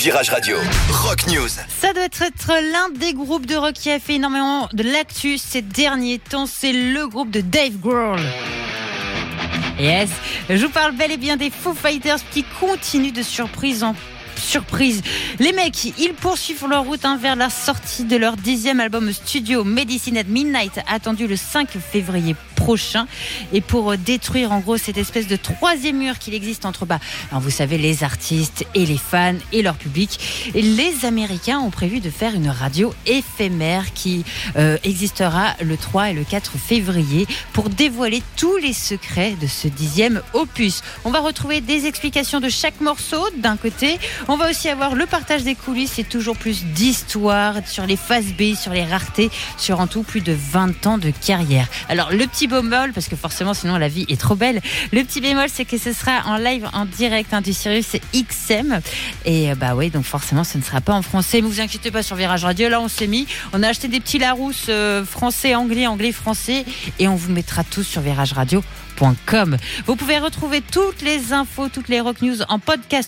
Virage Radio, Rock News. Ça doit être l'un des groupes de rock qui a fait énormément de l'actu ces derniers temps. C'est le groupe de Dave Grohl. Yes, je vous parle bel et bien des Foo Fighters qui continuent de surprise en surprise. Les mecs, ils poursuivent leur route vers la sortie de leur 10e album studio Medicine at Midnight, attendu le 5 février prochain. Et pour détruire en gros cette espèce de troisième mur qu'il existe entre alors vous savez, les artistes et les fans et leur public, les Américains ont prévu de faire une radio éphémère qui existera le 3 et le 4 février pour dévoiler tous les secrets de ce 10e opus. On va retrouver des explications de chaque morceau d'un côté. On va aussi avoir le partage des coulisses et toujours plus d'histoires sur les phases B, sur les raretés, sur en tout plus de 20 ans de carrière. Alors le petit bémol, parce que forcément sinon la vie est trop belle, le petit bémol c'est que ce sera en live en direct du Sirius XM et oui, donc forcément ce ne sera pas en français, mais vous inquiétez pas, sur Virage Radio là on a acheté des petits Larousse français, anglais, français, et on vous mettra tous sur virageradio.com. Vous pouvez retrouver toutes les infos, toutes les rock news en podcast